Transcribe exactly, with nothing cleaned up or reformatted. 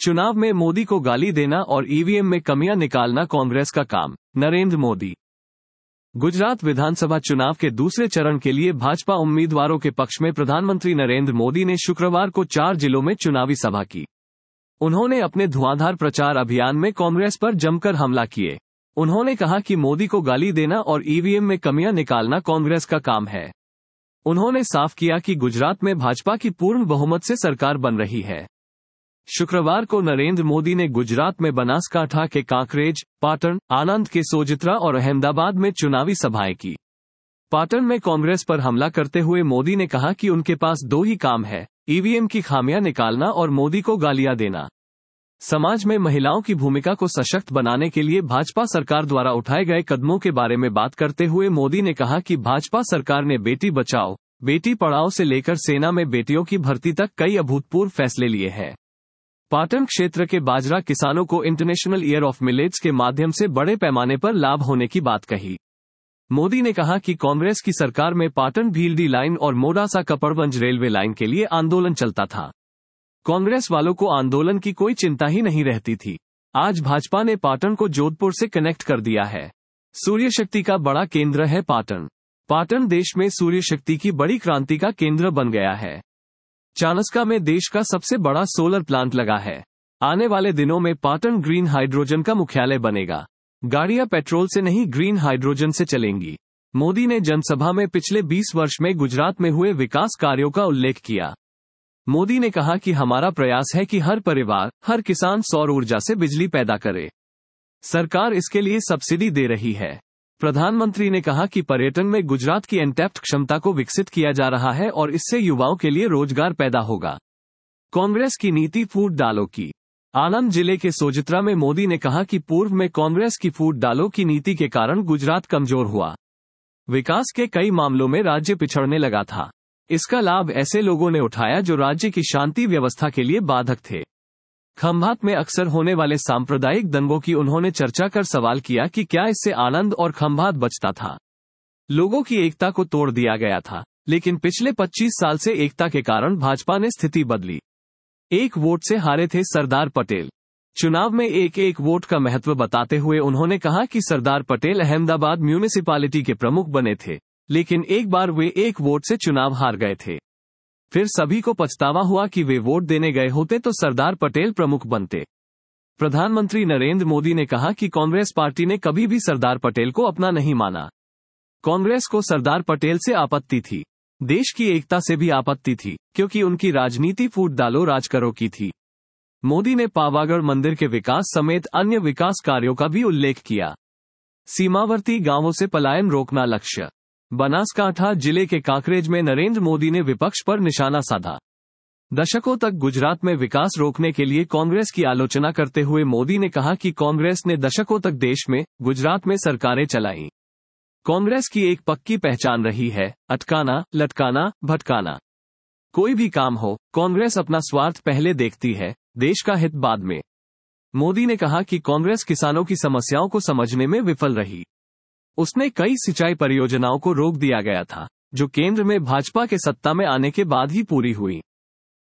चुनाव में मोदी को गाली देना और ईवीएम में कमियां निकालना कांग्रेस का काम, नरेंद्र मोदी। गुजरात विधानसभा चुनाव के दूसरे चरण के लिए भाजपा उम्मीदवारों के पक्ष में प्रधानमंत्री नरेंद्र मोदी ने शुक्रवार को चार जिलों में चुनावी सभा की। उन्होंने अपने धुआंधार प्रचार अभियान में कांग्रेस पर जमकर हमला किए। उन्होंने कहा कि मोदी को गाली देना और ईवीएम में कमियां निकालना कांग्रेस का काम है। उन्होंने साफ किया कि गुजरात में भाजपा की पूर्ण बहुमत से सरकार बन रही है। शुक्रवार को नरेंद्र मोदी ने गुजरात में बनासकांठा के कांकरेज, पाटन, आणंद के सोजित्रा और अहमदाबाद में चुनावी सभाएं की। पाटन में कांग्रेस पर हमला करते हुए मोदी ने कहा कि उनके पास दो ही काम है, ईवीएम की खामियां निकालना और मोदी को गालियां देना। समाज में महिलाओं की भूमिका को सशक्त बनाने के लिए भाजपा सरकार द्वारा उठाए गए कदमों के बारे में बात करते हुए मोदी ने कहा कि भाजपा सरकार ने बेटी बचाओ, बेटी पढ़ाओ से लेकर सेना में बेटियों की भर्ती तक कई अभूतपूर्व फैसले लिए हैं। पाटन क्षेत्र के बाजरा किसानों को इंटरनेशनल ईयर ऑफ मिलेट्स के माध्यम से बड़े पैमाने पर लाभ होने की बात कही। मोदी ने कहा कि कांग्रेस की सरकार में पाटन भीलडी लाइन और मोडासा कपड़वंज रेलवे लाइन के लिए आंदोलन चलता था। कांग्रेस वालों को आंदोलन की कोई चिंता ही नहीं रहती थी। आज भाजपा ने पाटन को जोधपुर से कनेक्ट कर दिया है। सूर्य शक्ति का बड़ा केंद्र है पाटन। पाटन देश में सूर्य शक्ति की बड़ी क्रांति का केंद्र बन गया है। चाणस्का में देश का सबसे बड़ा सोलर प्लांट लगा है। आने वाले दिनों में पाटन ग्रीन हाइड्रोजन का मुख्यालय बनेगा। गाड़ियां पेट्रोल से नहीं ग्रीन हाइड्रोजन से चलेंगी। मोदी ने जनसभा में पिछले बीस वर्ष में गुजरात में हुए विकास कार्यों का उल्लेख किया। मोदी ने कहा कि हमारा प्रयास है कि हर परिवार, हर किसान सौर ऊर्जा से बिजली पैदा करे। सरकार इसके लिए सब्सिडी दे रही है। प्रधानमंत्री ने कहा कि पर्यटन में गुजरात की अनटैप्ड क्षमता को विकसित किया जा रहा है और इससे युवाओं के लिए रोजगार पैदा होगा। कांग्रेस की नीति फूट डालो की। आणंद जिले के सोजित्रा में मोदी ने कहा कि पूर्व में कांग्रेस की फूट डालो की नीति के कारण गुजरात कमजोर हुआ। विकास के कई मामलों में राज्य पिछड़ने लगा था। इसका लाभ ऐसे लोगों ने उठाया जो राज्य की शांति व्यवस्था के लिए बाधक थे। खंभात में अक्सर होने वाले सांप्रदायिक दंगों की उन्होंने चर्चा कर सवाल किया कि क्या इससे आणंद और खंभात बचता था। लोगों की एकता को तोड़ दिया गया था, लेकिन पिछले पच्चीस साल से एकता के कारण भाजपा ने स्थिति बदली। एक वोट से हारे थे सरदार पटेल। चुनाव में एक एक वोट का महत्व बताते हुए उन्होंने कहा कि सरदार पटेल अहमदाबाद म्यूनिसिपैलिटी के प्रमुख बने थे, लेकिन एक बार वे एक वोट से चुनाव हार गए थे। फिर सभी को पछतावा हुआ कि वे वोट देने गए होते तो सरदार पटेल प्रमुख बनते। प्रधानमंत्री नरेंद्र मोदी ने कहा कि कांग्रेस पार्टी ने कभी भी सरदार पटेल को अपना नहीं माना। कांग्रेस को सरदार पटेल से आपत्ति थी, देश की एकता से भी आपत्ति थी, क्योंकि उनकी राजनीति फूट डालो राज करो की थी। मोदी ने पावागढ़ मंदिर के विकास समेत अन्य विकास कार्यों का भी उल्लेख किया। सीमावर्ती गांवों से पलायन रोकना लक्ष्य। बनासकांठा जिले के कांकरेज में नरेंद्र मोदी ने विपक्ष पर निशाना साधा। दशकों तक गुजरात में विकास रोकने के लिए कांग्रेस की आलोचना करते हुए मोदी ने कहा कि कांग्रेस ने दशकों तक देश में, गुजरात में सरकारें चलाईं। कांग्रेस की एक पक्की पहचान रही है, अटकाना, लटकाना, भटकाना। कोई भी काम हो, कांग्रेस अपना स्वार्थ पहले देखती है, देश का हित बाद में। मोदी ने कहा कि कांग्रेस किसानों की समस्याओं को समझने में विफल रही। उसने कई सिंचाई परियोजनाओं को रोक दिया गया था, जो केंद्र में भाजपा के सत्ता में आने के बाद ही पूरी हुई।